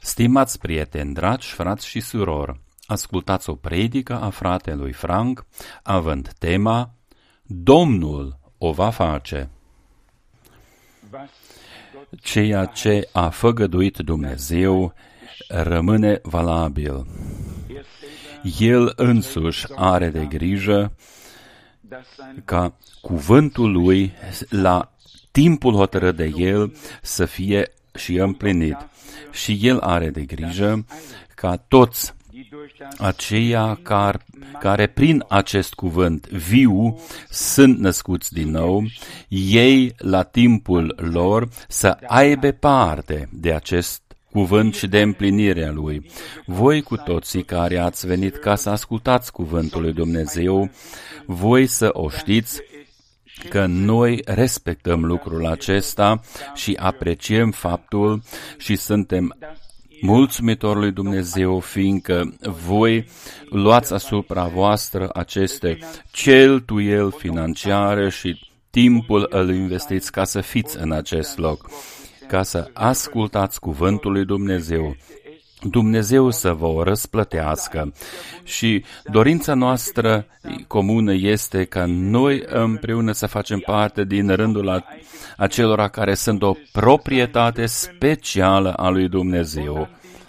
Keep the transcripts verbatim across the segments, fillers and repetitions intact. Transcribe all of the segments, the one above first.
Stimați prieteni, dragi frați și surori, ascultați o predică a fratelui Frank, având tema Domnul o va face. Ceea ce a făgăduit Dumnezeu rămâne valabil. El însuși are de grijă ca cuvântul lui la timpul hotărât de el să fie și împlinit. Și el are de grijă ca toți aceia care, care prin acest cuvânt viu sunt născuți din nou, ei la timpul lor să aibă parte de acest cuvânt și de împlinirea lui. Voi cu toții care ați venit ca să ascultați cuvântul lui Dumnezeu, voi să o știți că noi respectăm lucrul acesta și apreciem faptul și suntem mulțumitori lui Dumnezeu, fiindcă voi luați asupra voastră aceste cheltuieli financiare și timpul îl investiți ca să fiți în acest loc, ca să ascultați cuvântul lui Dumnezeu. Dumnezeu să vă o răsplătească și dorința noastră comună este ca noi împreună să facem parte din rândul acelora care sunt o proprietate specială a lui Dumnezeu.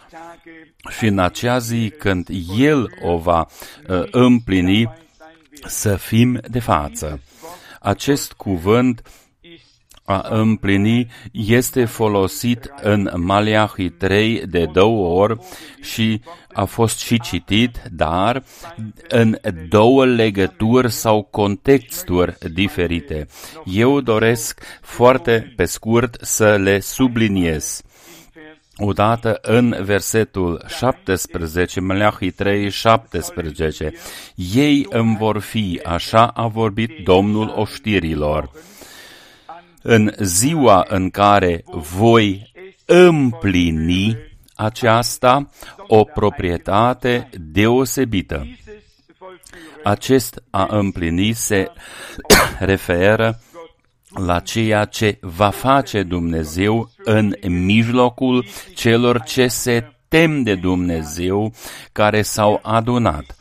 Și în acea zi când El o va uh, împlini, să fim de față. Acest cuvânt a împlini este folosit în Maleahi trei de două ori și a fost și citit, dar în două legături sau contexturi diferite. Eu doresc foarte pe scurt să le subliniez. Odată în versetul șaptesprezece, Maleahi trei, șaptesprezece, ei îmi vor fi, așa a vorbit Domnul oștirilor. În ziua în care voi împlini aceasta, o proprietate deosebită. Acest a împlini se referă la ceea ce va face Dumnezeu în mijlocul celor ce se tem de Dumnezeu, care s-au adunat.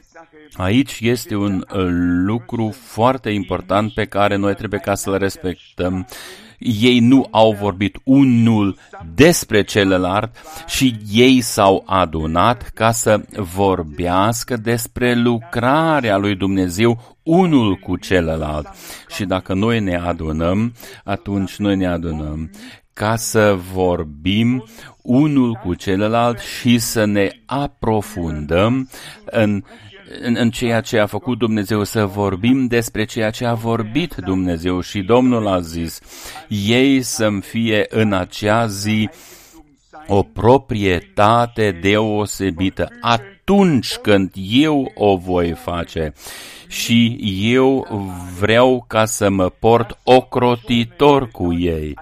Aici este un lucru foarte important pe care noi trebuie ca să-l respectăm. Ei nu au vorbit unul despre celălalt și ei s-au adunat ca să vorbească despre lucrarea lui Dumnezeu unul cu celălalt. Și dacă noi ne adunăm, atunci noi ne adunăm ca să vorbim unul cu celălalt și să ne aprofundăm în În, în ceea ce a făcut Dumnezeu, să vorbim despre ceea ce a vorbit Dumnezeu. Și Domnul a zis, ei să-mi fie în acea zi o proprietate deosebită atunci când eu o voi face. Și eu vreau ca să mă port ocrotitor cu ei.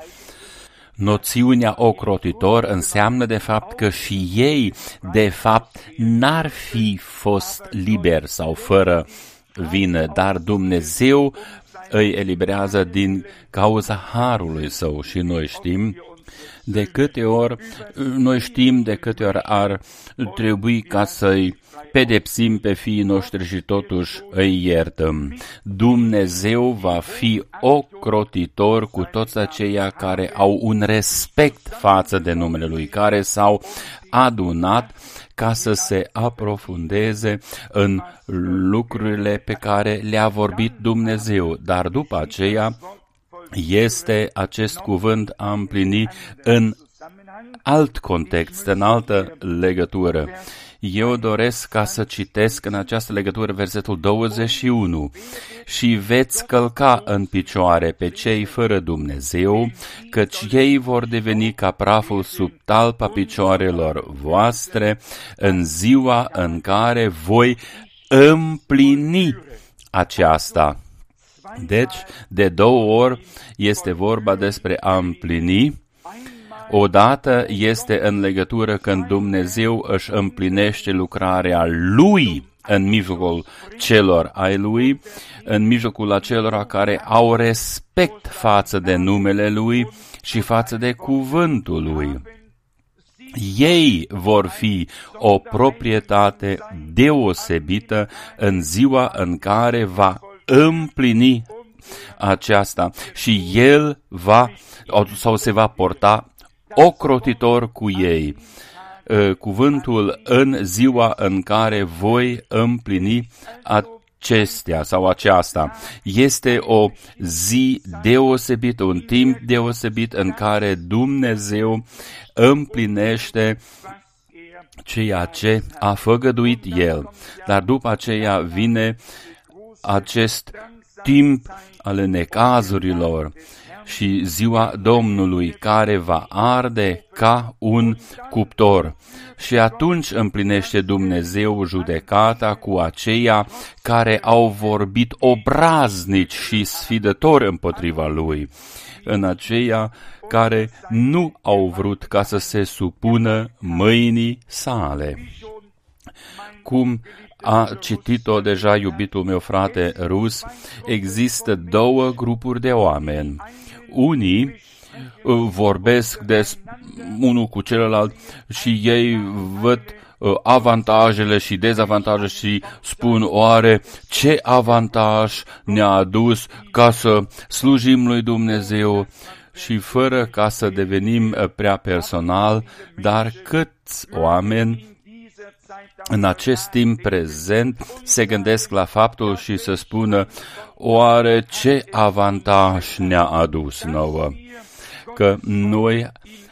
Noțiunea ocrotitor înseamnă de fapt că și ei, de fapt, n-ar fi fost liberi sau fără vină, dar Dumnezeu îi eliberează din cauza harului său și noi știm de câte ori, noi știm de câte ori ar trebui ca să-i pedepsim pe fiii noștri și totuși îi iertăm. Dumnezeu va fi ocrotitor cu toți aceia care au un respect față de numele Lui, care s-au adunat ca să se aprofundeze în lucrurile pe care le-a vorbit Dumnezeu. Dar după aceea este acest cuvânt a împlini în alt context, în altă legătură. Eu doresc ca să citesc în această legătură versetul douăzeci și unu. Și veți călca în picioare pe cei fără Dumnezeu, căci ei vor deveni ca praful sub talpa picioarelor voastre în ziua în care voi împlini aceasta. Deci, de două ori este vorba despre a împlini. Odată este în legătură când Dumnezeu își împlinește lucrarea Lui în mijlocul celor ai Lui, în mijlocul acelora care au respect față de numele Lui și față de cuvântul Lui. Ei vor fi o proprietate deosebită în ziua în care va împlini aceasta și El va sau se va porta ocrotitor cu ei. Cuvântul în ziua în care voi împlini acestea sau aceasta este o zi deosebită, un timp deosebit în care Dumnezeu împlinește ceea ce a făgăduit El. Dar după aceea vine acest timp al necazurilor și ziua Domnului care va arde ca un cuptor. Și atunci împlinește Dumnezeu judecata cu aceia care au vorbit obraznici și sfidători împotriva Lui, în aceia care nu au vrut ca să se supună mâinii sale. Cum a citit-o deja iubitul meu frate rus, există două grupuri de oameni. Unii vorbesc des unul cu celălalt și ei văd avantajele și dezavantaje și spun, oare ce avantaj ne-a adus ca să slujim lui Dumnezeu, și fără ca să devenim prea personal, dar câți oameni în acest timp prezent se gândesc la faptul și să spună, oare ce avantaj ne-a adus nouă? Că noi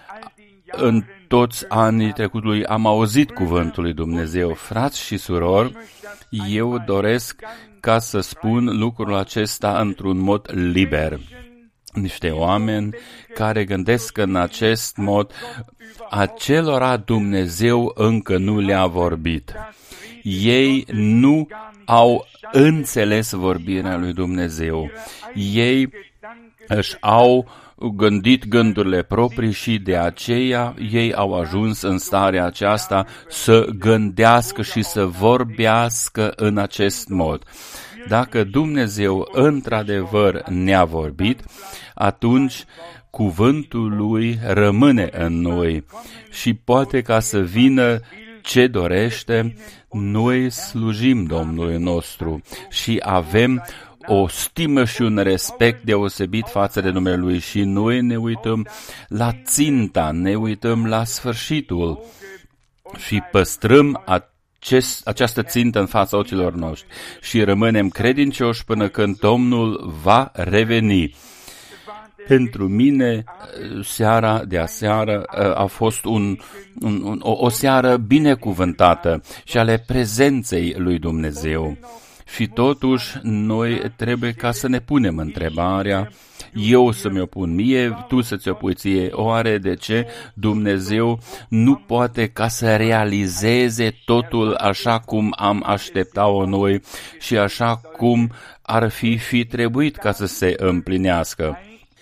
în toți anii trecutului am auzit cuvântul lui Dumnezeu. Frați și surori, eu doresc ca să spun lucrul acesta într-un mod liber. Niște oameni care gândesc în acest mod, acelora Dumnezeu încă nu le-a vorbit. Ei nu au înțeles vorbirea lui Dumnezeu. Ei își au gândit gândurile proprii și de aceea ei au ajuns în starea aceasta să gândească și să vorbească în acest mod. Dacă Dumnezeu într-adevăr ne-a vorbit, atunci cuvântul Lui rămâne în noi și poate ca să vină ce dorește, noi slujim Domnului nostru și avem o stimă și un respect deosebit față de numele Lui și noi ne uităm la ținta, ne uităm la sfârșitul și păstrăm acest, această țintă în fața ochilor noștri și rămânem credincioși până când Domnul va reveni. Pentru mine, seara de aseară a fost un, un, un, o, o seară binecuvântată și ale prezenței lui Dumnezeu. Și totuși, noi trebuie ca să ne punem întrebarea, eu să mi-o pun mie, tu să ți-o pui ție, oare de ce Dumnezeu nu poate ca să realizeze totul așa cum am aștepta-o noi și așa cum ar fi fi trebuit ca să se împlinească?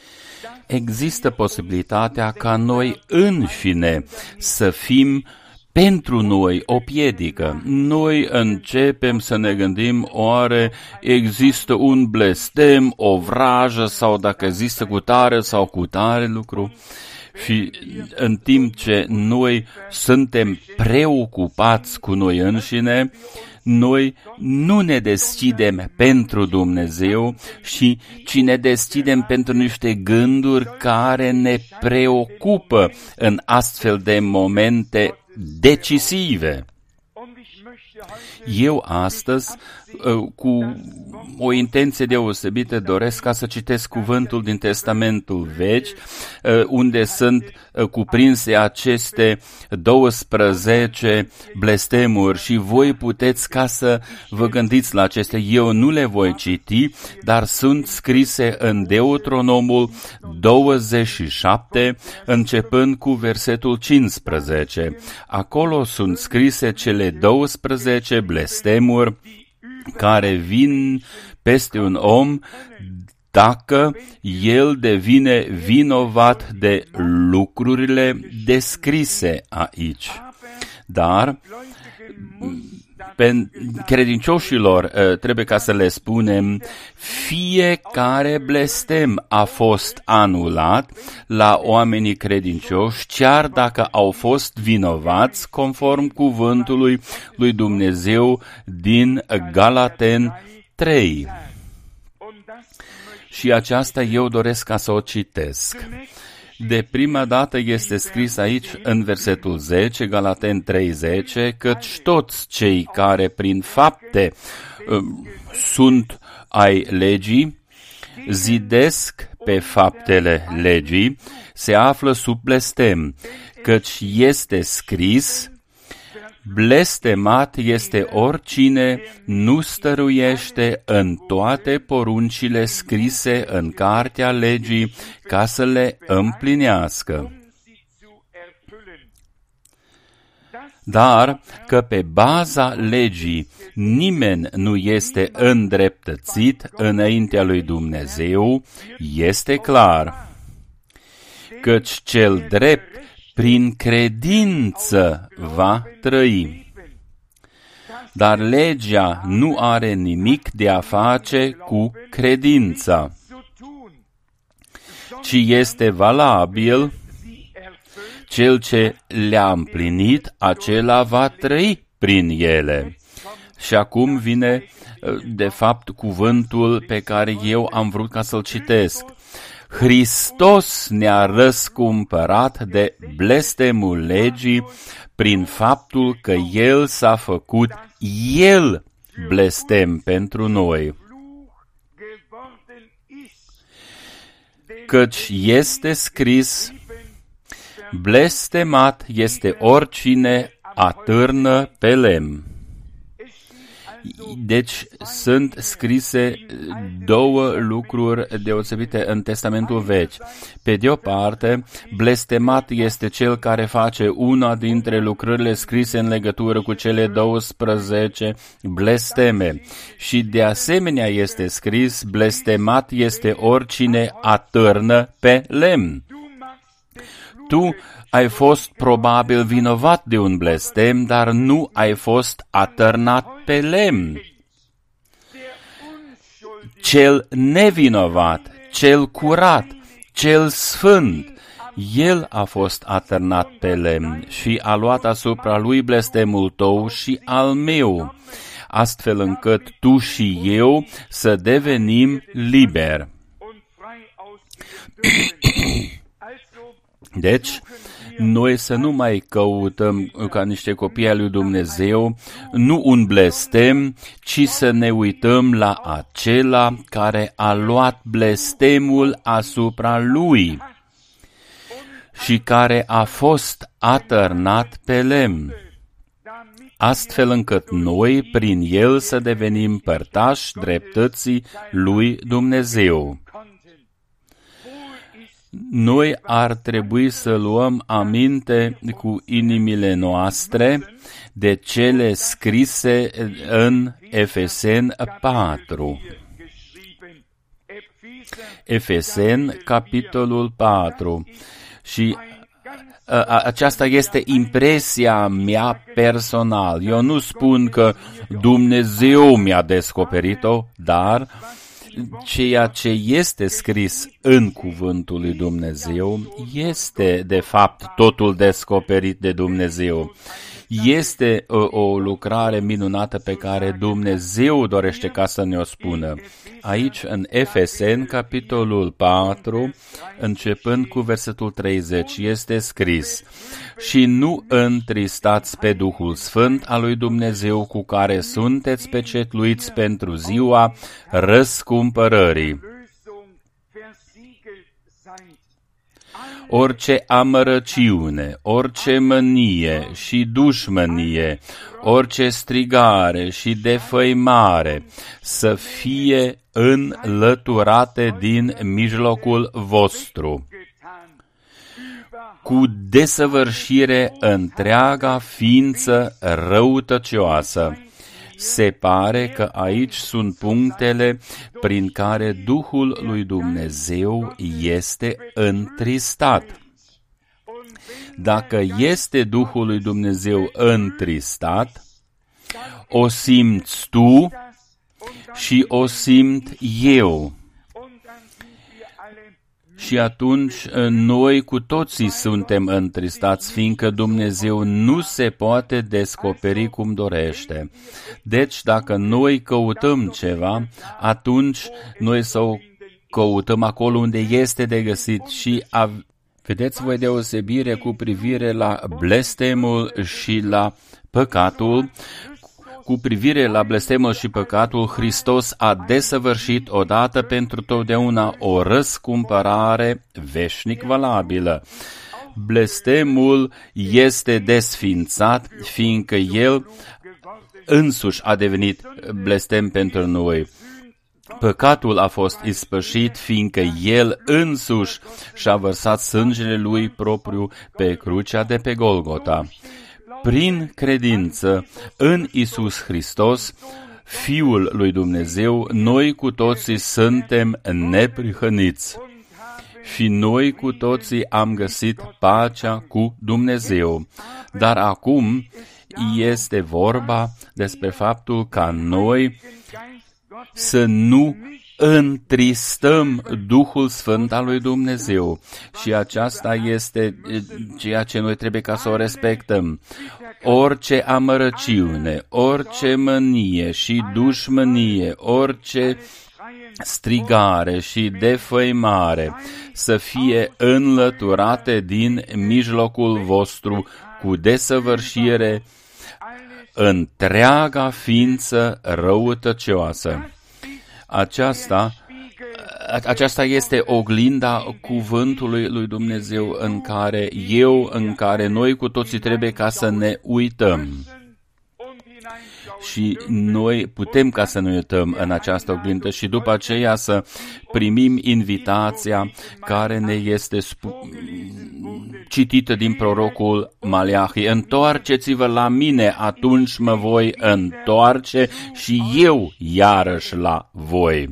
Există posibilitatea ca noi înșine să fim pentru noi o piedică. Noi începem să ne gândim, oare există un blestem, o vrajă sau dacă există cu tare sau cu tare lucru. Și în timp ce noi suntem preocupați cu noi înșine, noi nu ne deschidem pentru Dumnezeu, și ci ne deschidem pentru niște gânduri care ne preocupă în astfel de momente decisive. Eu astăzi, cu o intenție deosebită, doresc ca să citesc cuvântul din Testamentul Vechi, unde sunt cuprinse aceste douăsprezece blestemuri și voi puteți ca să vă gândiți la acestea. Eu nu le voi citi, dar sunt scrise în Deuteronomul douăzeci și șapte, începând cu versetul cincisprezece. Acolo sunt scrise cele douăsprezece blestemuri care vin peste un om dacă el devine vinovat de lucrurile descrise aici. Dar Pe credincioșilor trebuie ca să le spunem, fiecare blestem a fost anulat la oamenii credincioși, chiar dacă au fost vinovați conform cuvântului lui Dumnezeu din Galaten trei. Și aceasta eu doresc ca să o citesc. De prima dată este scris aici în versetul zece, Galaten trei zece, căci toți cei care prin fapte uh, sunt ai legii, zidesc pe faptele legii, se află sub blestem, căci este scris, blestemat este oricine nu stăruiește în toate poruncile scrise în cartea legii ca să le împlinească. Dar că pe baza legii nimeni nu este îndreptățit înaintea lui Dumnezeu, este clar, căci cel drept prin credință va trăi. Dar legea nu are nimic de a face cu credința, ci este valabil, cel ce le-a împlinit, acela va trăi prin ele. Și acum vine, de fapt, cuvântul pe care eu am vrut ca să-l citesc. Hristos ne-a răscumpărat de blestemul legii prin faptul că El s-a făcut El blestem pentru noi. Căci este scris, blestemat este oricine atârnă pe lemn. Deci sunt scrise două lucruri deosebite în Testamentul Vechi. Pe de o parte, blestemat este cel care face una dintre lucrările scrise în legătură cu cele douăsprezece blesteme. Și de asemenea este scris, blestemat este oricine atârnă pe lemn. Tu ai fost probabil vinovat de un blestem, dar nu ai fost atârnat pe lemn. Cel nevinovat, cel curat, cel sfânt, el a fost atârnat pe lemn și a luat asupra lui blestemul tău și al meu, astfel încât tu și eu să devenim liberi. Deci, noi să nu mai căutăm ca niște copii ai lui Dumnezeu, nu un blestem, ci să ne uităm la acela care a luat blestemul asupra lui și care a fost atârnat pe lemn, astfel încât noi, prin el, să devenim părtași dreptății lui Dumnezeu. Noi ar trebui să luăm aminte cu inimile noastre de cele scrise în Efeseni patru. Efeseni, capitolul patru. Și a, aceasta este impresia mea personal. Eu nu spun că Dumnezeu mi-a descoperit-o, dar ceea ce este scris în cuvântul lui Dumnezeu este, de fapt, totul descoperit de Dumnezeu. Este o, o lucrare minunată pe care Dumnezeu dorește ca să ne-o spună. Aici, în Efeseni, capitolul patru, începând cu versetul treizeci, este scris: și nu întristați pe Duhul Sfânt al lui Dumnezeu, cu care sunteți pecetluiți pentru ziua răscumpărării. Orice amărăciune, orice mânie și dușmănie, orice strigare și defăimare să fie înlăturate din mijlocul vostru, cu desăvârșire întreaga ființă răutăcioasă. Se pare că aici sunt punctele prin care Duhul lui Dumnezeu este întristat. Dacă este Duhul lui Dumnezeu întristat, o simți tu și o simt eu. Și atunci noi cu toții suntem întristați, fiindcă Dumnezeu nu se poate descoperi cum dorește. Deci dacă noi căutăm ceva, atunci noi să o căutăm acolo unde este de găsit și a... Vedeți voi deosebire cu privire la blestemul și la păcatul. Cu privire la blestemul și păcatul, Hristos a desăvârșit odată pentru totdeauna o răscumpărare veșnic valabilă. Blestemul este desfințat, fiindcă El însuși a devenit blestem pentru noi. Păcatul a fost ispășit, fiindcă El însuși și-a vărsat sângele Lui propriu pe crucea de pe Golgota. Prin credință în Iisus Hristos, Fiul lui Dumnezeu, noi cu toții suntem neprihăniți. Și noi cu toții am găsit pacea cu Dumnezeu. Dar acum este vorba despre faptul ca noi să nu întristăm Duhul Sfânt al lui Dumnezeu. Și aceasta este ceea ce noi trebuie ca să o respectăm. Orice amărăciune, orice mânie și dușmănie, orice strigare și defăimare să fie înlăturate din mijlocul vostru cu desăvârșire întreaga ființă răutăcioasă. Aceasta, aceasta este oglinda cuvântului lui Dumnezeu în care eu, în care noi cu toții trebuie ca să ne uităm. Și noi putem ca să ne uităm în această oglindă și după aceea să primim invitația care ne este spu- citită din prorocul Maleahi. Întoarceți-vă la mine, atunci mă voi întoarce și eu iarăși la voi.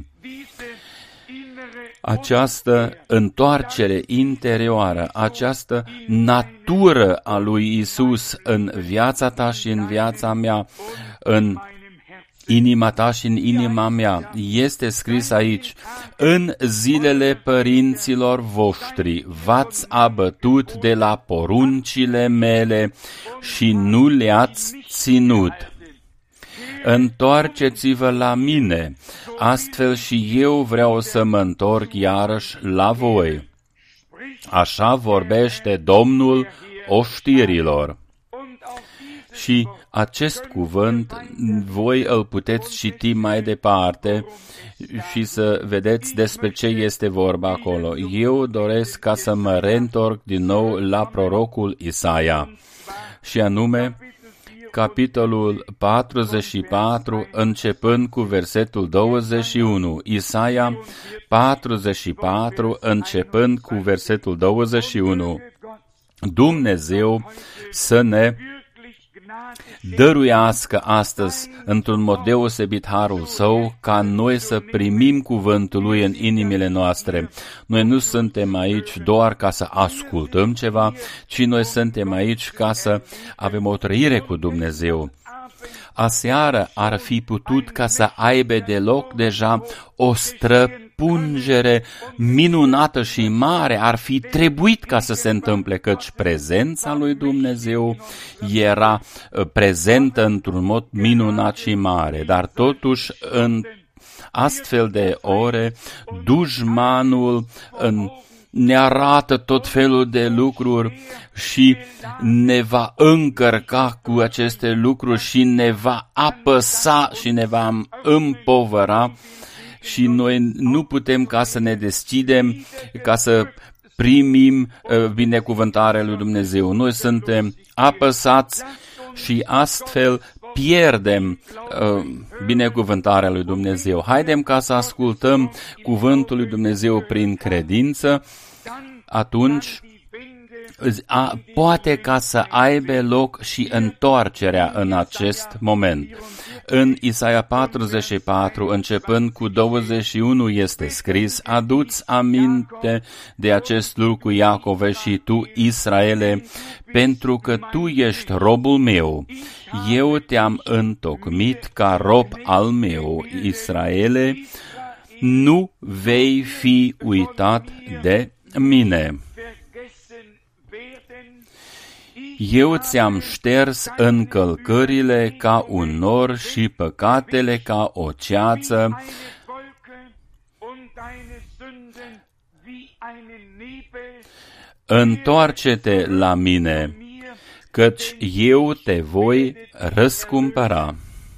Această întoarcere interioară, această natură a lui Isus în viața ta și în viața mea, în inima ta și în inima mea, este scris aici: în zilele părinților voștri v-ați abătut de la poruncile mele și nu le-ați ținut. Întoarceți-vă la mine, astfel și eu vreau să mă întorc iarăși la voi. Așa vorbește Domnul oștirilor. Și acest cuvânt voi îl puteți citi mai departe și să vedeți despre ce este vorba acolo. Eu doresc ca să mă reîntorc din nou la prorocul Isaia, și anume capitolul patruzeci și patru, începând cu versetul douăzeci și unu. Isaia patruzeci și patru, începând cu versetul douăzeci și unu. Dumnezeu să ne dăruiască astăzi într-un mod deosebit harul Său, ca noi să primim cuvântul Lui în inimile noastre. Noi nu suntem aici doar ca să ascultăm ceva, ci noi suntem aici ca să avem o trăire cu Dumnezeu. Aseară ar fi putut ca să aibă de loc deja o străpungere minunată și mare, ar fi trebuit ca să se întâmple, căci prezența lui Dumnezeu era prezentă într-un mod minunat și mare, dar totuși în astfel de ore dușmanul în ne arată tot felul de lucruri și ne va încărca cu aceste lucruri și ne va apăsa și ne va împovăra și noi nu putem ca să ne deschidem, ca să primim binecuvântarea lui Dumnezeu. Noi suntem apăsați și astfel pierdem uh, binecuvântarea lui Dumnezeu. Haidem ca să ascultăm cuvântul lui Dumnezeu prin credință, atunci a, poate ca să aibă loc și întoarcerea în acest moment. În Isaia patruzeci și patru, începând cu douăzeci și unu, este scris: adu-ți aminte de acest lucru, Iacove, și tu, Israele, pentru că tu ești robul meu. Eu te-am întocmit ca rob al meu, Israele, nu vei fi uitat de mine. Eu ți-am șters încălcările ca un nor și păcatele ca o ceață. Întoarce-te la mine, căci eu te voi răscumpăra.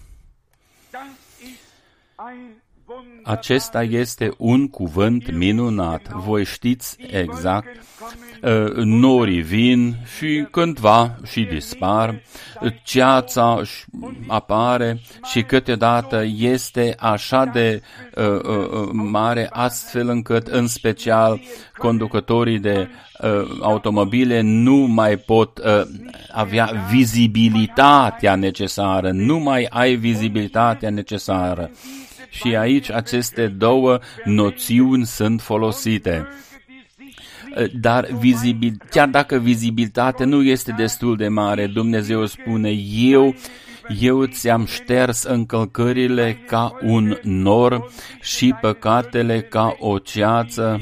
Acesta este un cuvânt minunat. Voi știți exact, uh, norii vin și cândva și dispar, ceața apare și câteodată este așa de uh, uh, mare, astfel încât în special conducătorii de uh, automobile nu mai pot uh, avea vizibilitatea necesară, nu mai ai vizibilitatea necesară. Și aici aceste două noțiuni sunt folosite. Dar vizibil, chiar dacă vizibilitatea nu este destul de mare, Dumnezeu spune: eu, eu ți-am șters încălcările ca un nor și păcatele ca o ceață.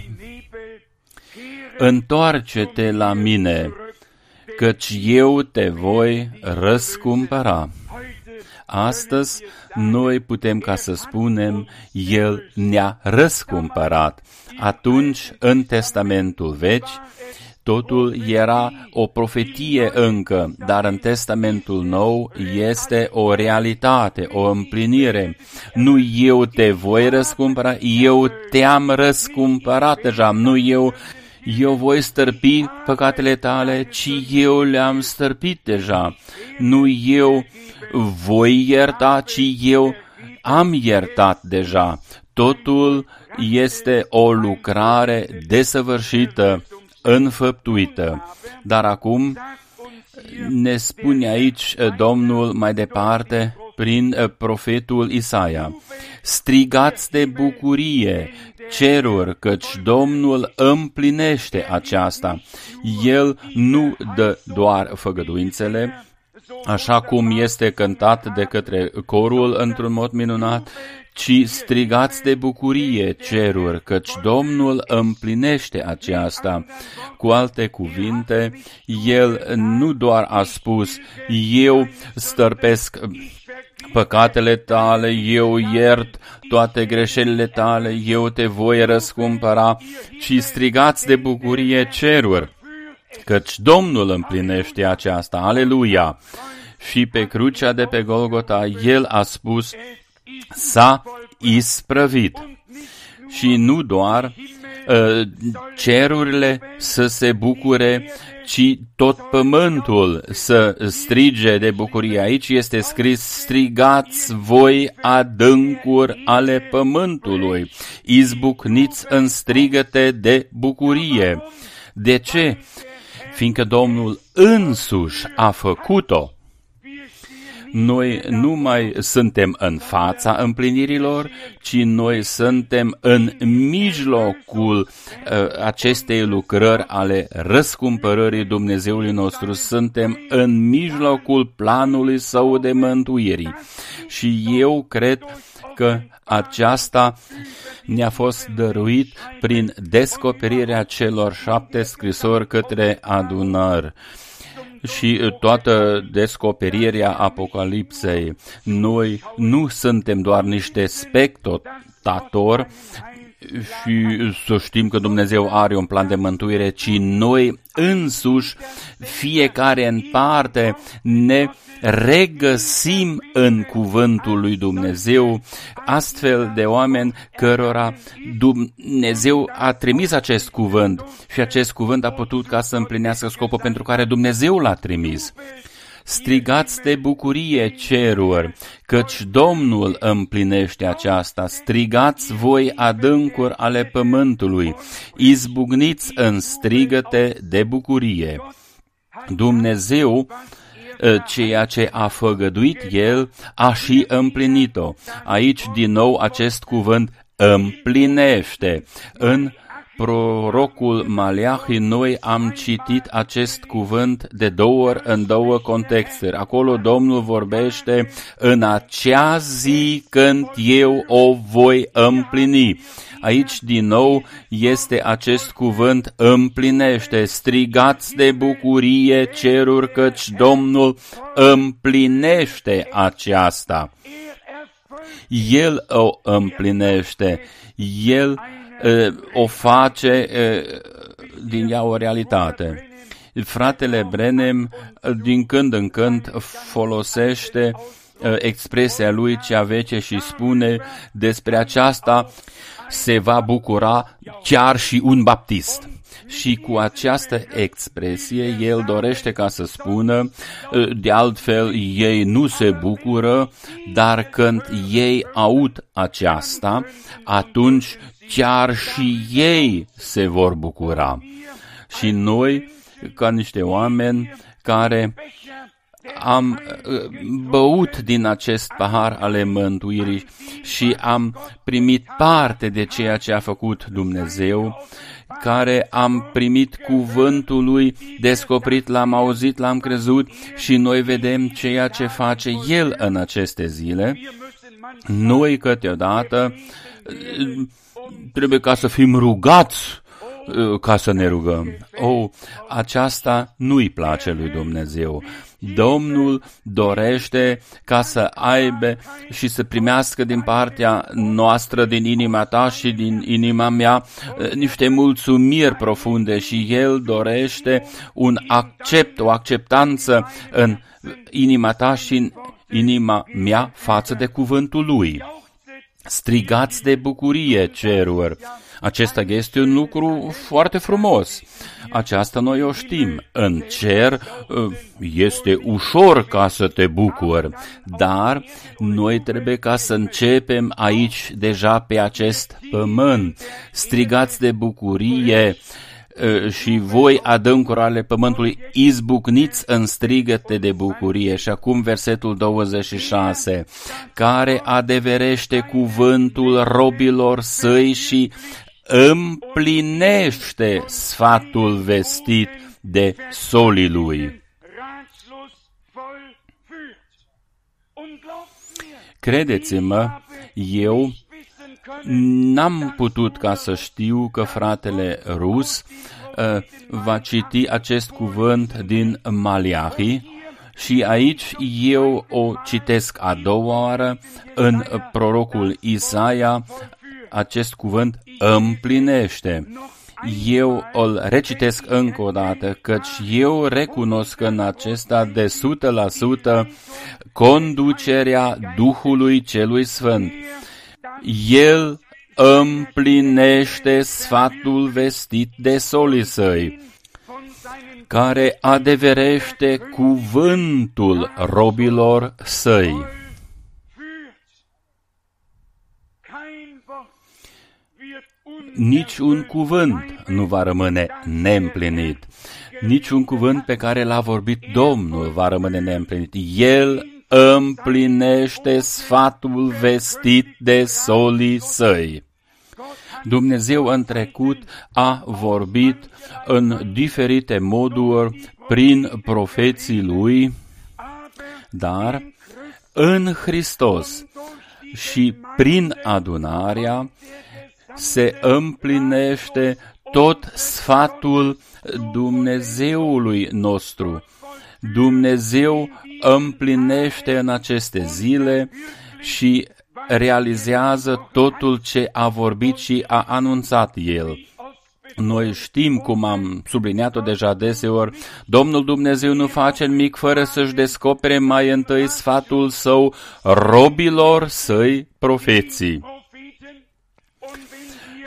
Întoarce-te la mine, căci eu te voi răscumpăra. Astăzi, noi putem ca să spunem, El ne-a răscumpărat. Atunci, în Testamentul Vechi, totul era o profetie încă, dar în Testamentul Nou este o realitate, o împlinire. Nu eu te voi răscumpăra, eu te-am răscumpărat deja, nu eu Eu voi stărpi păcatele tale, ci eu le-am stărpit deja. Nu eu voi ierta, ci eu am iertat deja. Totul este o lucrare desăvârșită, înfăptuită. Dar acum ne spune aici Domnul mai departe prin profetul Isaia: strigați de bucurie, ceruri, căci Domnul împlinește aceasta. El nu dă doar făgăduințele, așa cum este cântat de către corul într-un mod minunat, ci strigați de bucurie, ceruri, căci Domnul împlinește aceasta. Cu alte cuvinte, El nu doar a spus: eu stărpesc păcatele tale, eu iert toate greșelile tale, eu te voi răscumpăra, ci strigați de bucurie, ceruri, căci Domnul împlinește aceasta. Aleluia! Și pe crucea de pe Golgota, El a spus: s-a isprăvit. Și nu doar uh, cerurile să se bucure, ci tot pământul să strige de bucurie. Aici este scris: strigați voi adâncuri ale pământului, izbucniți în strigăte de bucurie. De ce? Fiindcă Domnul însuși a făcut-o. Noi nu mai suntem în fața împlinirilor, ci noi suntem în mijlocul uh, acestei lucrări ale răscumpărării Dumnezeului nostru. Suntem în mijlocul planului Său de mântuirii. Și eu cred că aceasta ne-a fost dăruit prin descoperirea celor șapte scrisori către adunări și toată descoperirea Apocalipsei. Noi nu suntem doar niște spectatori și să știm că Dumnezeu are un plan de mântuire, ci noi însuși, fiecare în parte, ne regăsim în cuvântul lui Dumnezeu, astfel de oameni cărora Dumnezeu a trimis acest cuvânt și acest cuvânt a putut ca să împlinească scopul pentru care Dumnezeu l-a trimis. strigați de bucurie ceruri, căci Domnul împlinește aceasta, strigați voi adâncuri ale pământului, izbucniți în strigăte de bucurie. Dumnezeu, ceea ce a făgăduit El, a și împlinit-o. Aici, din nou, acest cuvânt împlinește. În prorocul Maleahi, noi am citit acest cuvânt de două ori în două contexte. Acolo Domnul vorbește în acea zi când eu o voi împlini. Aici, din nou, este acest cuvânt împlinește. Strigați de bucurie ceruri, căci Domnul împlinește aceasta. El o împlinește. El uh, o face uh, din ea o realitate. Fratele Branham din când în când folosește uh, expresia lui cea veche și spune despre aceasta se va bucura chiar și un baptist. Și cu această expresie el dorește ca să spună, de altfel ei nu se bucură, dar când ei aud aceasta, atunci chiar și ei se vor bucura. Și noi, ca niște oameni care am băut din acest pahar ale mântuirii și am primit parte de ceea ce a făcut Dumnezeu, care am primit cuvântul lui, descoperit, l-am auzit, l-am crezut și noi vedem ceea ce face El în aceste zile. Noi câteodată trebuie ca să fim rugați ca să ne rugăm. Oh, aceasta nu-i place lui Dumnezeu. Domnul dorește ca să aibă și să primească din partea noastră, din inima ta și din inima mea, niște mulțumiri profunde și El dorește un accept, o acceptanță în inima ta și în inima mea față de cuvântul Lui. Strigați de bucurie ceruri. Acesta este un lucru foarte frumos. Aceasta noi o știm. În cer este ușor ca să te bucuri, dar noi trebuie ca să începem aici deja pe acest pământ. Strigați de bucurie și voi adâncuri ale pământului, izbucniți în strigăte de bucurie. Și acum versetul douăzeci și șase, care adeverește cuvântul robilor săi și împlinește sfatul vestit de solii lui. Credeți-mă, eu n-am putut ca să știu că fratele Rus uh, va citi acest cuvânt din Maleahi și aici eu o citesc a doua oară în prorocul Isaia, acest cuvânt împlinește. Eu îl recitesc încă o dată, căci eu recunosc în acesta de o sută la sută conducerea Duhului Celui Sfânt. El împlinește sfatul vestit de solii săi, care adeverește cuvântul robilor săi. Nici un cuvânt nu va rămâne neîmplinit. Nici un cuvânt pe care l-a vorbit Domnul va rămâne neîmplinit. El împlinește sfatul vestit de solii săi. Dumnezeu în trecut a vorbit în diferite moduri prin profeții Lui, dar în Hristos și prin adunarea se împlinește tot sfatul Dumnezeului nostru. Dumnezeu împlinește în aceste zile și realizează totul ce a vorbit și a anunțat El. Noi știm, cum am subliniat-o deja deseori, Domnul Dumnezeu nu face nimic fără să-și descopere mai întâi sfatul Său robilor Săi profeții.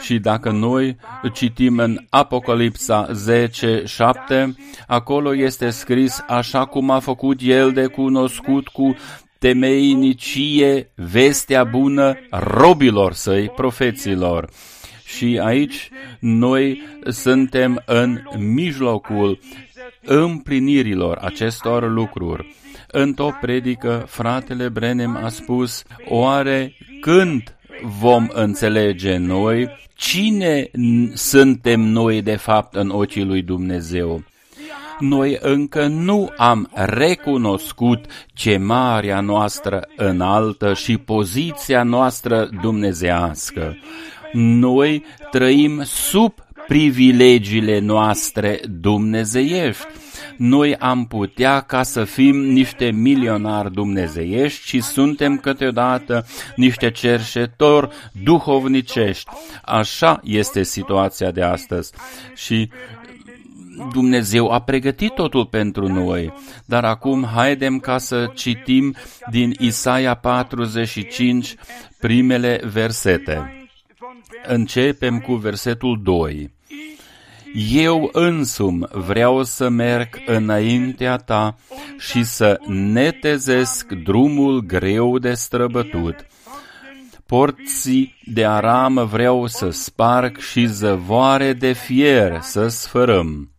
Și dacă noi citim în Apocalipsa zece șapte, acolo este scris: așa cum a făcut El de cunoscut cu temeinicie vestea bună robilor săi, profeților. Și aici noi suntem în mijlocul împlinirilor acestor lucruri. Într-o predică, fratele Branham a spus: oare când vom înțelege noi cine suntem noi de fapt în ochii lui Dumnezeu? Noi încă nu am recunoscut chemarea noastră înaltă și poziția noastră dumnezească. Noi trăim sub privilegiile noastre dumnezeiești. Noi am putea ca să fim niște milionari dumnezeiești și suntem câteodată niște cerșetori duhovnicești. Așa este situația de astăzi. Și Dumnezeu a pregătit totul pentru noi, dar acum haidem ca să citim din Isaia patruzeci și cinci primele versete. Începem cu versetul doi. Eu însumi vreau să merg înaintea ta și să netezesc drumul greu de străbătut. Porții de aramă vreau să sparg și zăvoare de fier să sfărâm.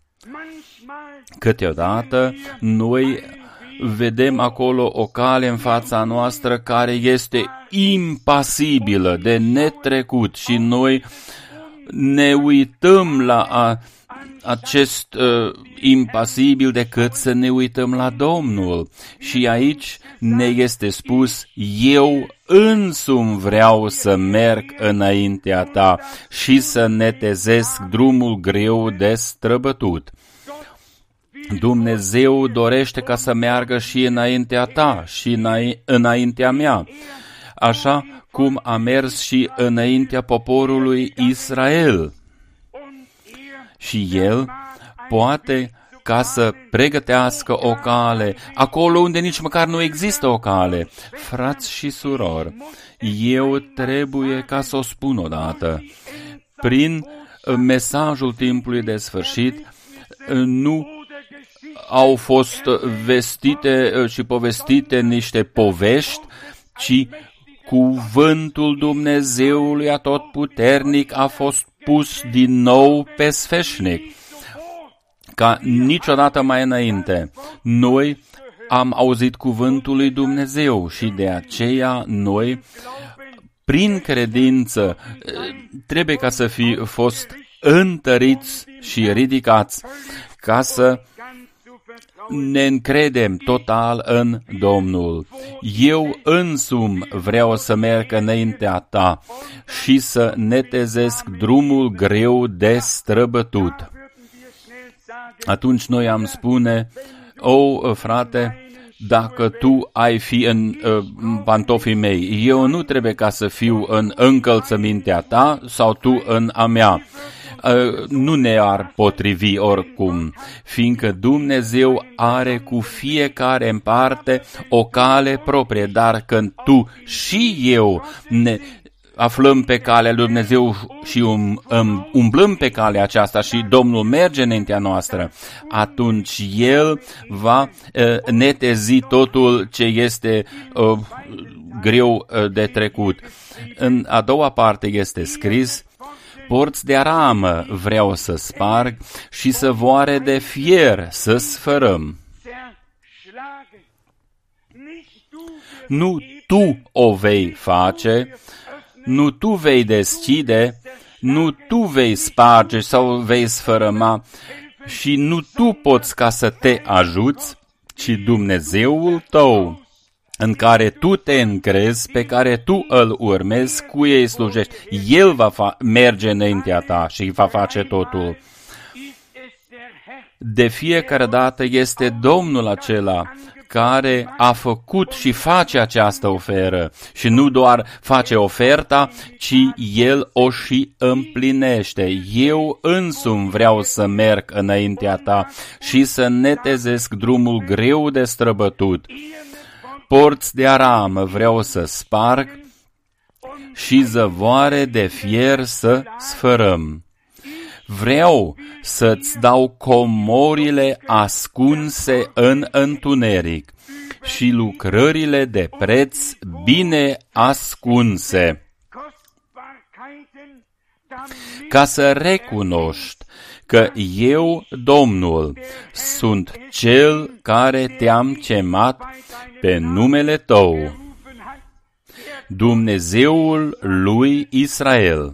Câteodată noi vedem acolo o cale în fața noastră care este impasibilă, de netrecut și noi ne uităm la a, acest uh, impasibil decât să ne uităm la Domnul. Și aici ne este spus: eu însumi vreau să merg înaintea ta și să netezesc drumul greu de străbătut. Dumnezeu dorește ca să meargă și înaintea ta și înaintea mea, așa cum a mers și înaintea poporului Israel. Și El poate ca să pregătească o cale, acolo unde nici măcar nu există o cale. Frați și surori, eu trebuie ca să o spun odată. Prin mesajul timpului de sfârșit, nu au fost vestite și povestite niște povești, ci cuvântul Dumnezeului Atotputernic a fost pus din nou pe sfeșnic. Ca niciodată mai înainte, noi am auzit cuvântul lui Dumnezeu și de aceea noi, prin credință, trebuie ca să fi fost întăriți și ridicați, ca să ne încredem total în Domnul. Eu însumi vreau să merg înaintea ta și să netezesc drumul greu de străbătut. Atunci noi am spune: o, frate, dacă tu ai fi în uh, pantofii mei, eu nu trebuie ca să fiu în încălțămintea ta sau tu în a mea. Uh, nu ne-ar potrivi oricum, fiindcă Dumnezeu are cu fiecare în parte o cale proprie, dar când tu și eu ne aflăm pe calea lui Dumnezeu și um, um, umblăm pe calea aceasta și Domnul merge înaintea noastră, atunci El va uh, netezi totul ce este uh, greu uh, de trecut. În a doua parte este scris: porți de aramă vreau să sparg și zăvoare de fier să sfărâm. Nu tu o vei face, nu tu vei deschide, nu tu vei sparge sau vei sfărâma și nu tu poți ca să te ajuți, ci Dumnezeul tău, în care tu te încrezi, pe care tu îl urmezi, cu ei slujești. El va fa- merge înaintea ta și va face totul. De fiecare dată este Domnul acela care a făcut și face această oferă. Și nu doar face oferta, ci El o și împlinește. Eu însumi vreau să merg înaintea ta și să netezesc drumul greu de străbătut. Porți de aramă vreau să sparg și zăvoare de fier să sfărăm. Vreau să-ți dau comorile ascunse în întuneric și lucrările de preț bine ascunse, ca să recunoști că eu, Domnul, sunt Cel care te-am chemat pe numele Tău, Dumnezeul lui Israel.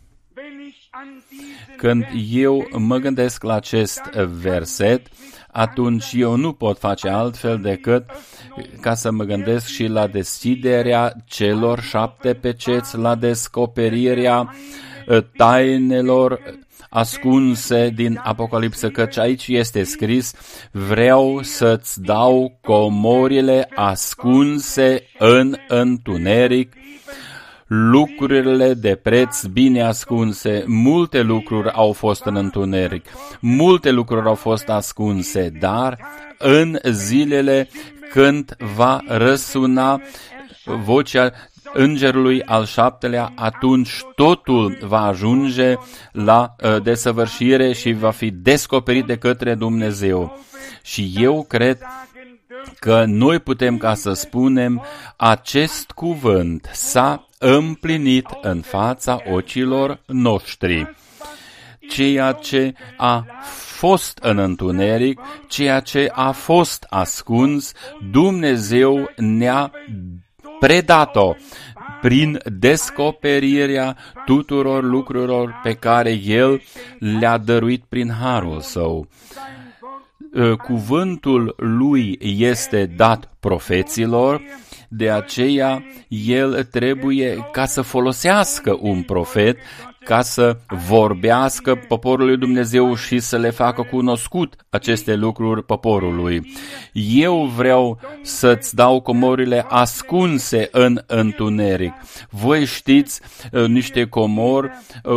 Când eu mă gândesc la acest verset, atunci eu nu pot face altfel decât ca să mă gândesc și la deschiderea celor șapte peceți, la descoperirea tainelor ascunse din Apocalipsă, căci aici este scris: vreau să-ți dau comorile ascunse în întuneric, lucrurile de preț bine ascunse. Multe lucruri au fost în întuneric, multe lucruri au fost ascunse, dar în zilele când va răsuna vocea îngerului al șaptelea, atunci totul va ajunge la uh, desăvârșire și va fi descoperit de către Dumnezeu. Și eu cred că noi putem ca să spunem: acest cuvânt s-a împlinit în fața ochilor noștri. Ceea ce a fost în întuneric, ceea ce a fost ascuns, Dumnezeu ne-a predat-o prin descoperirea tuturor lucrurilor pe care El le-a dăruit prin harul Său. Cuvântul Lui este dat profeților, de aceea El trebuie ca să folosească un profet, ca să vorbească poporului lui Dumnezeu și să le facă cunoscut aceste lucruri poporului. Eu vreau să-ți dau comorile ascunse în întuneric. Voi știți niște comori,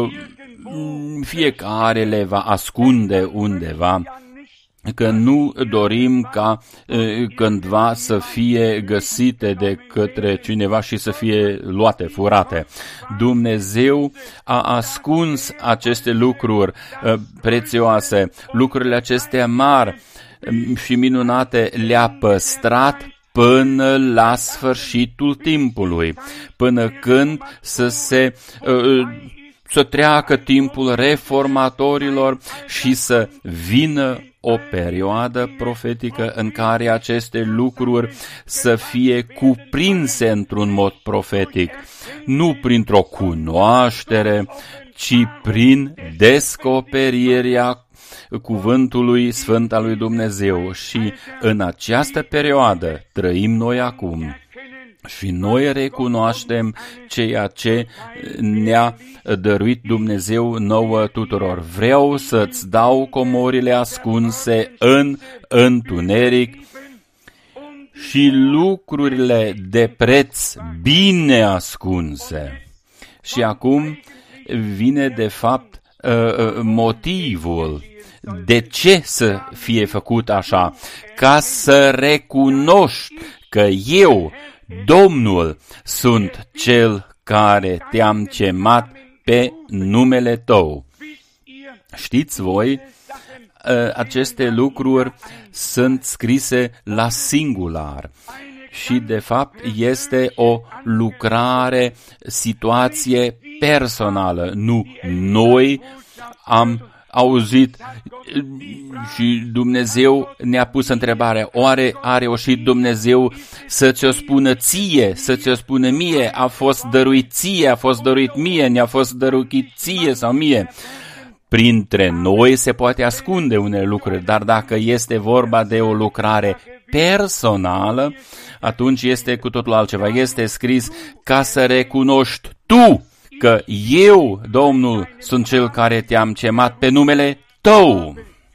fiecare le va ascunde undeva, că nu dorim ca e, cândva să fie găsite de către cineva și să fie luate, furate. Dumnezeu a ascuns aceste lucruri e, prețioase, lucrurile acestea mari e, și minunate le-a păstrat până la sfârșitul timpului, până când să se... E, să treacă timpul reformatorilor și să vină o perioadă profetică în care aceste lucruri să fie cuprinse într-un mod profetic, nu printr-o cunoaștere, ci prin descoperirea cuvântului Sfânt al lui Dumnezeu. Și în această perioadă trăim noi acum. Și noi recunoaștem ceea ce ne-a dăruit Dumnezeu nouă tuturor. Vreau să-ți dau comorile ascunse în întuneric și lucrurile de preț bine ascunse. Și acum vine de fapt motivul de ce să fie făcut așa, ca să recunoști că eu, Domnul, sunt Cel care te-am chemat pe numele Tău. Știți voi, aceste lucruri sunt scrise la singular și de fapt este o lucrare, situație personală. Nu noi am auzit și Dumnezeu ne-a pus întrebarea: oare a reușit Dumnezeu să ți-o spună ție, să ți-o spună mie? A fost dăruit ție, a fost dăruit mie, ne-a fost dăruit ție sau mie? Printre noi se poate ascunde unele lucruri, dar dacă este vorba de o lucrare personală, atunci este cu totul altceva. Este scris ca să recunoști tu că eu, Domnul, sunt Cel care te-am chemat pe numele Tău.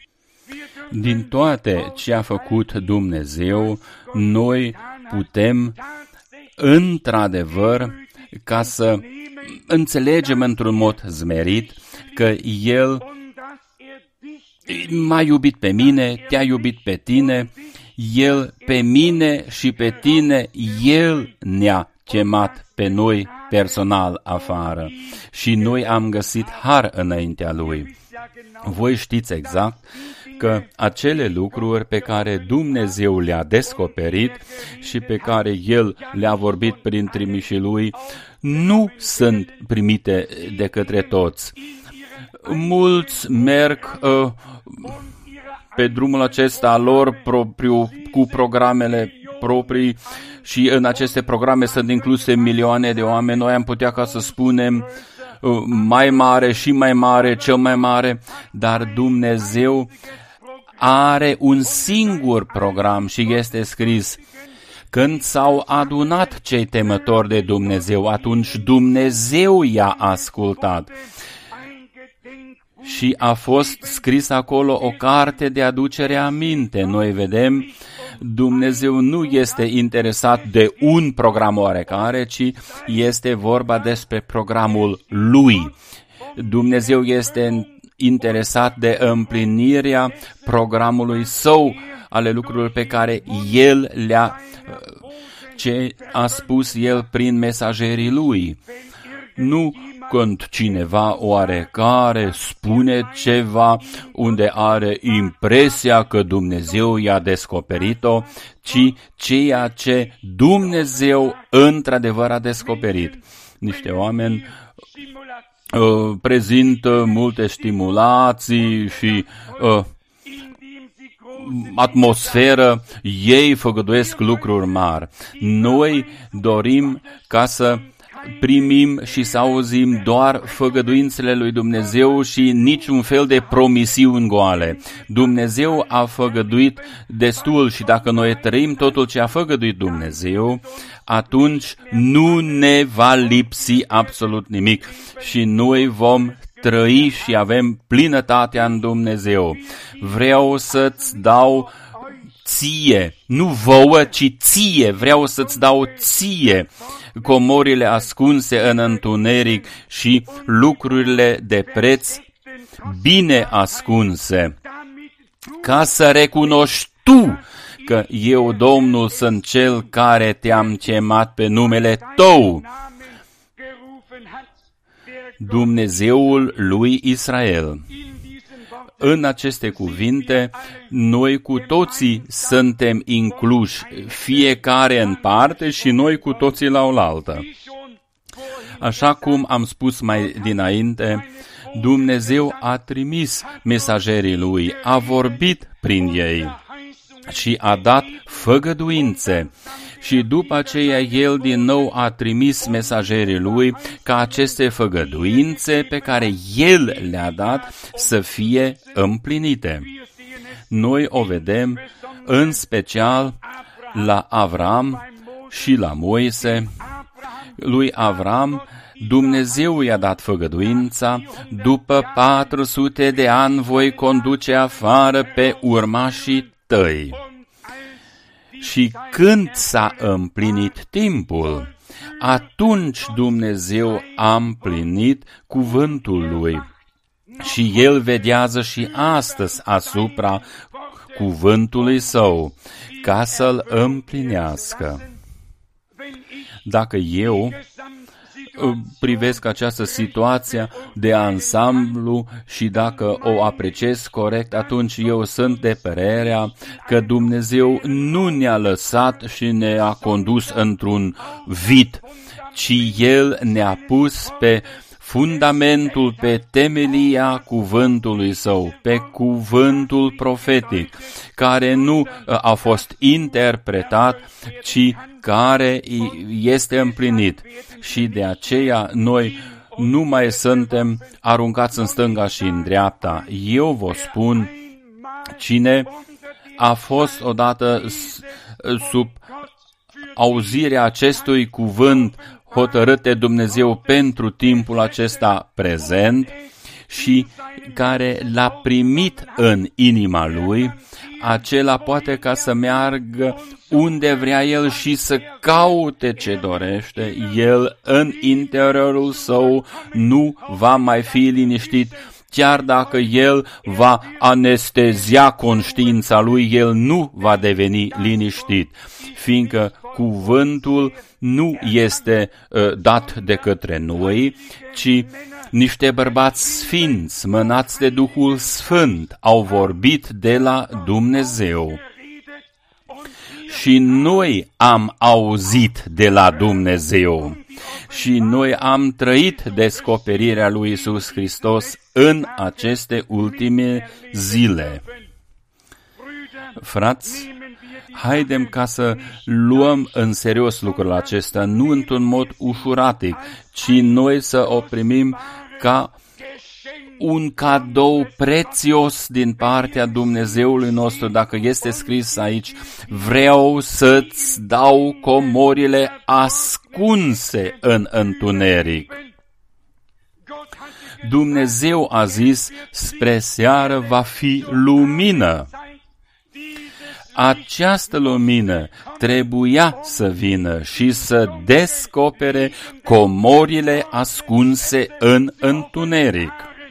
Din toate ce a făcut Dumnezeu, noi putem, într-adevăr, ca să înțelegem într-un mod zmerit că El m-a iubit pe mine, te-a iubit pe tine, El pe mine și pe tine, El ne-a chemat pe noi personal afară și noi am găsit har înaintea Lui. Voi știți exact că acele lucruri pe care Dumnezeu le-a descoperit și pe care El le-a vorbit prin trimișii Lui nu sunt primite de către toți. Mulți merg uh, pe drumul acesta al lor propriu, cu programele proprii și în aceste programe sunt incluse milioane de oameni. Noi am putea ca să spunem uh, mai mare și mai mare, cel mai mare, dar Dumnezeu are un singur program și este scris: când s-au adunat cei temători de Dumnezeu, atunci Dumnezeu i-a ascultat. Și a fost scris acolo o carte de aducere aminte. Noi vedem, Dumnezeu nu este interesat de un program oarecare, ci este vorba despre programul Lui. Dumnezeu este interesat de împlinirea programului Său, ale lucrurilor pe care El le-a, ce a spus El prin mesagerii Lui. Nu când cineva oarecare spune ceva unde are impresia că Dumnezeu i-a descoperit-o, ci ceea ce Dumnezeu într-adevăr a descoperit. Niște oameni uh, prezintă multe stimulații și uh, atmosferă, ei făgăduiesc lucruri mari. Noi dorim ca să primim și să auzim doar făgăduințele lui Dumnezeu și niciun fel de promisiuni goale. Dumnezeu a făgăduit destul și dacă noi trăim totul ce a făgăduit Dumnezeu, atunci nu ne va lipsi absolut nimic și noi vom trăi și avem plinătatea în Dumnezeu. Vreau să-ți dau ție, nu vouă, ci ție, vreau să-ți dau ție comorile ascunse în întuneric și lucrurile de preț bine ascunse, ca să recunoști tu că eu, Domnul, sunt Cel care te-am chemat pe numele Tău, Dumnezeul lui Israel. În aceste cuvinte, noi cu toții suntem incluși, fiecare în parte și noi cu toții la oaltă. Așa cum am spus mai dinainte, Dumnezeu a trimis mesagerii Lui, a vorbit prin ei și a dat făgăduințe. Și după aceea El din nou a trimis mesagerii Lui ca aceste făgăduințe pe care El le-a dat să fie împlinite. Noi o vedem în special la Avram și la Moise. Lui Avram Dumnezeu i-a dat făgăduința: după patru sute de ani voi conduce afară pe urmașii tăi. Și când s-a împlinit timpul, atunci Dumnezeu a împlinit cuvântul Lui. Și El veghează și astăzi asupra cuvântului Său, ca să-l împlinească. Dacă eu privesc această situație de ansamblu și dacă o apreciez corect, atunci eu sunt de părerea că Dumnezeu nu ne-a lăsat și ne-a condus într-un vid, ci El ne-a pus pe fundamentul, pe temelia cuvântului Său, pe cuvântul profetic, care nu a fost interpretat, ci care este împlinit. Și de aceea noi nu mai suntem aruncați în stânga și în dreapta. Eu vă spun, cine a fost odată sub auzirea acestui cuvânt hotărât de Dumnezeu pentru timpul acesta prezent și care l-a primit în inima lui, acela poate ca să meargă unde vrea el și să caute ce dorește. El în interiorul său nu va mai fi liniștit chiar dacă el va anestezia conștiința lui, el nu va deveni liniștit, fiindcă cuvântul nu este uh, dat de către noi, ci niște bărbați sfinți, mânați de Duhul Sfânt, au vorbit de la Dumnezeu. Și noi am auzit de la Dumnezeu și noi am trăit descoperirea lui Iisus Hristos în aceste ultime zile. Frați, haidem ca să luăm în serios lucrul acesta, nu într-un mod ușuratic, ci noi să o primim ca un cadou prețios din partea Dumnezeului nostru. Dacă este scris aici, vreau să-ți dau comorile ascunse în întuneric. Dumnezeu a zis, spre seară va fi lumină. Această lumină trebuia să vină și să descopere comorile ascunse în întuneric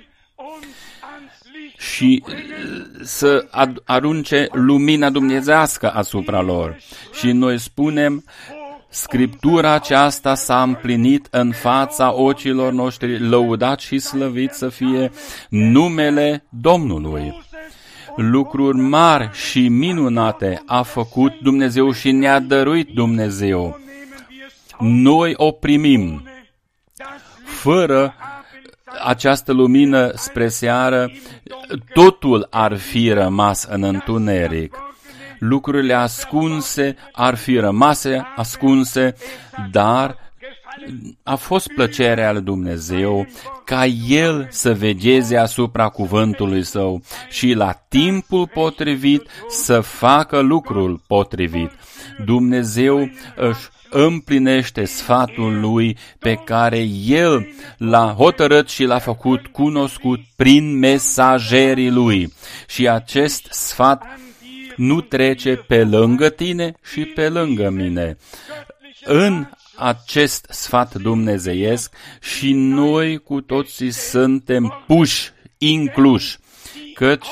și să arunce lumina dumnezească asupra lor. Și noi spunem, Scriptura aceasta s-a împlinit în fața ochilor noștri, lăudat și slăvit să fie numele Domnului. Lucruri mari și minunate a făcut Dumnezeu și ne-a dăruit Dumnezeu. Noi o primim. Fără această lumină spre seară, totul ar fi rămas în întuneric. Lucrurile ascunse ar fi rămase ascunse, dar a fost plăcerea lui Dumnezeu ca El să vegheze asupra cuvântului Său și la timpul potrivit să facă lucrul potrivit. Dumnezeu își împlinește sfatul Lui pe care El l-a hotărât și l-a făcut cunoscut prin mesagerii Lui. Și acest sfat nu trece pe lângă tine și pe lângă mine. În acest sfat dumnezeiesc și noi cu toții suntem puși, incluși, căci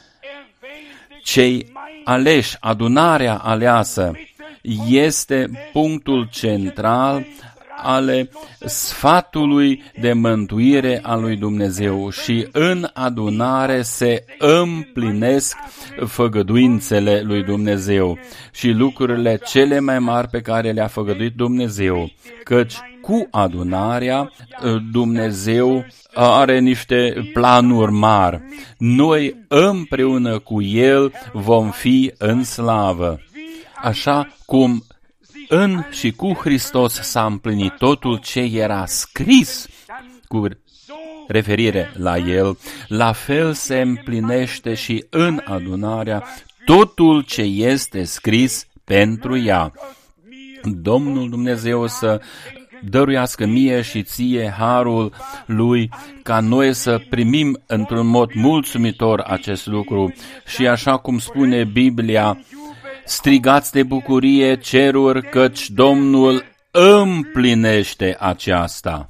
cei aleși, adunarea aleasă, este punctul central ale sfatului de mântuire a lui Dumnezeu și în adunare se împlinesc făgăduințele lui Dumnezeu și lucrurile cele mai mari pe care le-a făgăduit Dumnezeu, căci cu adunarea Dumnezeu are niște planuri mari. Noi împreună cu El vom fi în slavă. Așa cum în și cu Hristos s-a împlinit totul ce era scris cu referire la El, la fel se împlinește și în adunarea totul ce este scris pentru ea. Domnul Dumnezeu să dăruiască mie și ție harul Lui ca noi să primim într-un mod mulțumitor acest lucru și așa cum spune Biblia, strigați de bucurie ceruri, căci Domnul împlinește aceasta.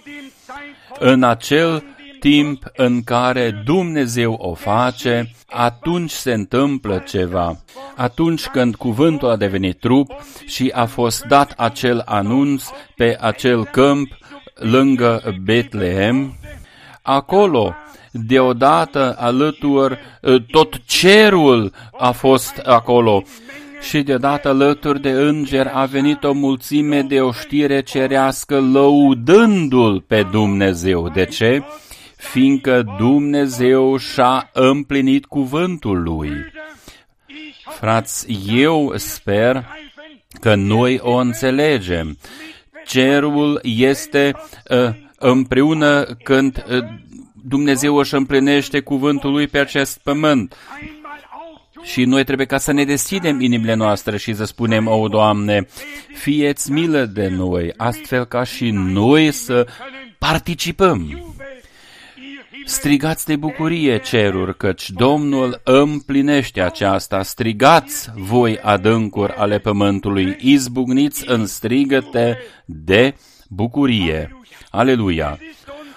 În acel timp în care Dumnezeu o face, atunci se întâmplă ceva. Atunci când cuvântul a devenit trup și a fost dat acel anunț pe acel câmp lângă Betlehem, acolo deodată alături, tot cerul a fost acolo și deodată alături de înger a venit o mulțime de oștire cerească lăudându-L pe Dumnezeu. De ce? Fiindcă Dumnezeu și-a împlinit cuvântul Lui. Frați, eu sper că noi o înțelegem. Cerul este uh, împreună când uh, Dumnezeu își împlinește cuvântul Lui pe acest pământ. Și noi trebuie ca să ne deschidem inimile noastre și să spunem, o, Doamne, fie-ți milă de noi, astfel ca și noi să participăm. Strigați de bucurie ceruri, căci Domnul împlinește aceasta. Strigați voi adâncuri ale pământului, izbucniți în strigăte de bucurie. Aleluia!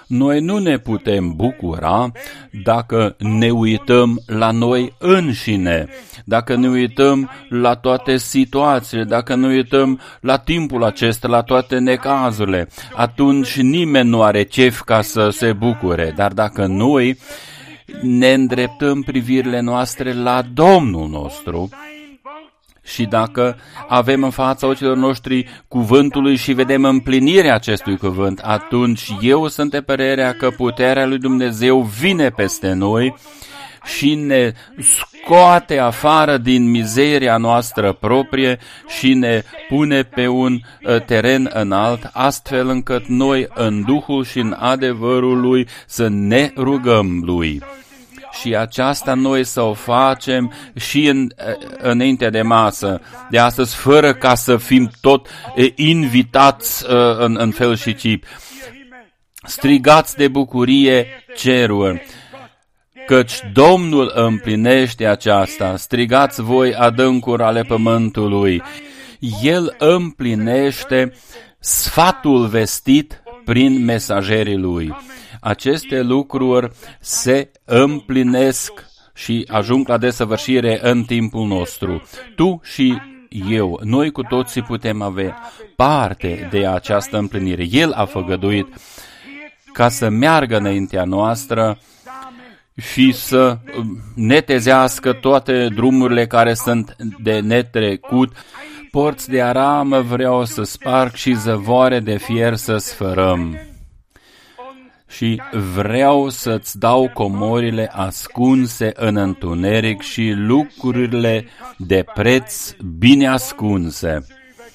Noi nu ne putem bucura dacă ne uităm la noi înșine, dacă ne uităm la toate situațiile, dacă ne uităm la timpul acesta, la toate necazurile. Atunci nimeni nu are chef ca să se bucure, dar dacă noi ne îndreptăm privirile noastre la Domnul nostru, și dacă avem în fața ochilor noștri cuvântului și vedem împlinirea acestui cuvânt, atunci eu sunt de părerea că puterea lui Dumnezeu vine peste noi și ne scoate afară din mizeria noastră proprie și ne pune pe un teren înalt, astfel încât noi în Duhul și în adevărul Lui să ne rugăm Lui. Și aceasta noi să o facem și în, înainte de masă, de astăzi, fără ca să fim tot invitați în, în fel și chip. Strigați de bucurie cerul, căci Domnul împlinește aceasta. Strigați voi adâncuri ale pământului. El împlinește sfatul vestit prin mesagerii Lui. Aceste lucruri se împlinesc și ajung la desăvârșire în timpul nostru. Tu și eu, noi cu toții putem avea parte de această împlinire. El a făgăduit ca să meargă înaintea noastră și să netezească toate drumurile care sunt de netrecut. Porți de aramă vreau să sparg și zăvoare de fier să sfărăm. Și vreau să-ți dau comorile ascunse în întuneric și lucrurile de preț bine ascunse,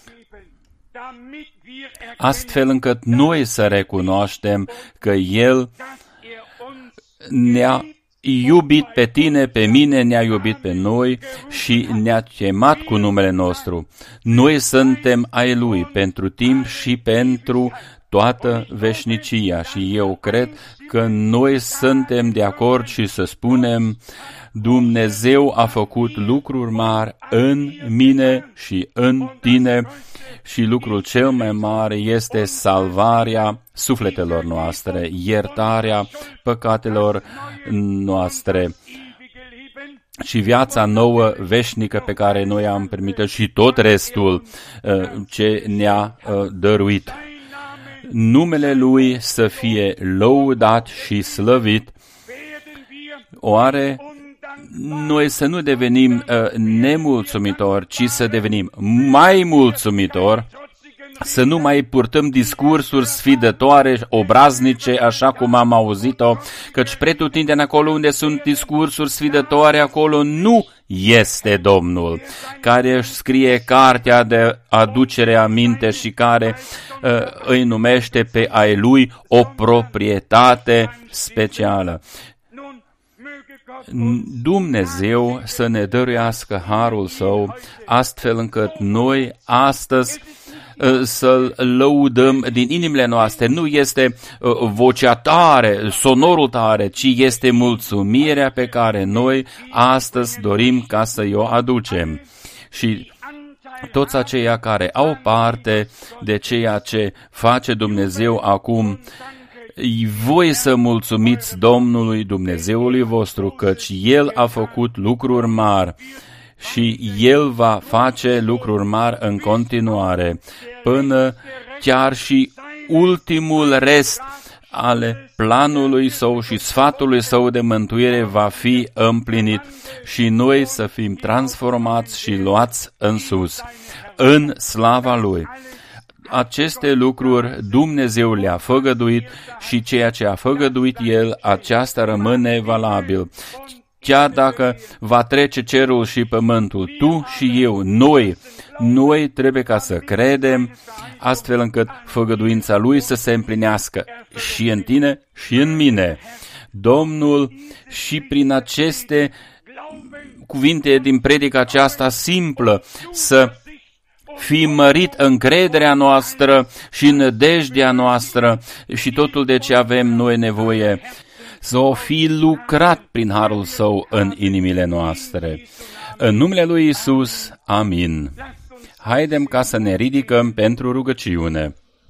astfel încât noi să recunoaștem că El ne-a iubit pe tine, pe mine, ne-a iubit pe noi și ne-a chemat cu numele nostru. Noi suntem ai Lui pentru timp și pentru toată veșnicia și eu cred că noi suntem de acord și să spunem: Dumnezeu a făcut lucruri mari în mine și în tine și lucrul cel mai mare este salvarea sufletelor noastre, iertarea păcatelor noastre și viața nouă veșnică pe care noi am primit și tot restul ce ne-a dăruit. Numele Lui să fie lăudat și slăvit. Oare noi să nu devenim uh, nemulțumitori, ci să devenim mai mulțumitori, să nu mai purtăm discursuri sfidătoare, obraznice, așa cum am auzit-o, căci pretutindeni acolo unde sunt discursuri sfidătoare, acolo nu este Domnul, care își scrie cartea de aducere aminte și care uh, îi numește pe ai Lui o proprietate specială. Dumnezeu să ne dăruiască harul Său, astfel încât noi astăzi să-L lăudăm din inimile noastre. Nu este vocea tare, sonorul tare, ci este mulțumirea pe care noi astăzi dorim ca să o aducem. Și toți aceia care au parte de ceea ce face Dumnezeu acum, voi să mulțumiți Domnului Dumnezeului vostru, căci El a făcut lucruri mari și El va face lucruri mari în continuare, până chiar și ultimul rest ale planului Său și sfatului Său de mântuire va fi împlinit și noi să fim transformați și luați în sus, în slava Lui. Aceste lucruri Dumnezeu le-a făgăduit și ceea ce a făgăduit El, aceasta rămâne valabil. Chiar dacă va trece cerul și pământul, tu și eu, noi, noi trebuie ca să credem, astfel încât făgăduința Lui să se împlinească și în tine și în mine. Domnul și prin aceste cuvinte din predica aceasta simplă să fi mărit încrederea noastră și nădejdea noastră și totul de ce avem noi nevoie, să o fi lucrat prin harul Său în inimile noastre. În numele Lui Iisus, amin. Haidem ca să ne ridicăm pentru rugăciune.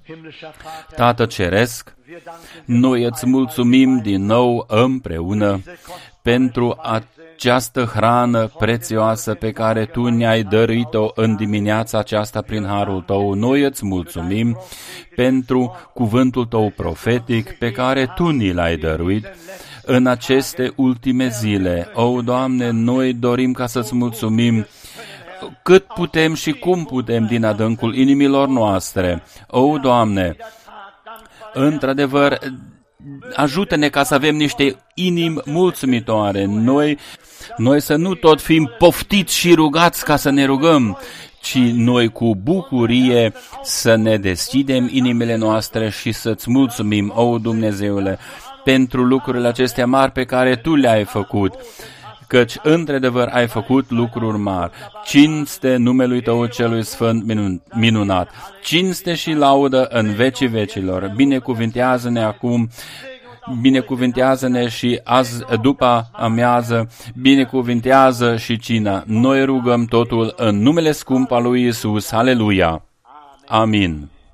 Tată Ceresc, noi îți mulțumim din nou împreună pentru această hrană prețioasă pe care Tu ne-ai dăruit-o în dimineața aceasta prin harul Tău. Noi îți mulțumim pentru cuvântul Tău profetic pe care Tu ni l-ai dăruit în aceste ultime zile. O, Doamne, noi dorim ca să-ți mulțumim cât putem și cum putem din adâncul inimilor noastre. O, Doamne, într-adevăr, ajută-ne ca să avem niște inimi mulțumitoare. Noi, noi să nu tot fim poftiți și rugați ca să ne rugăm, ci noi cu bucurie să ne deschidem inimile noastre și să-ți mulțumim, o, Dumnezeule, pentru lucrurile acestea mari pe care Tu le-ai făcut, căci într-adevăr ai făcut lucruri mari. Cinste numelui Tău celui sfânt minunat, cinste și laudă în vecii vecilor. Binecuvintează-ne acum, binecuvintează-ne și azi după amiază, binecuvintează și cina. Noi rugăm totul în numele scump al lui Iisus. Aleluia! Amin.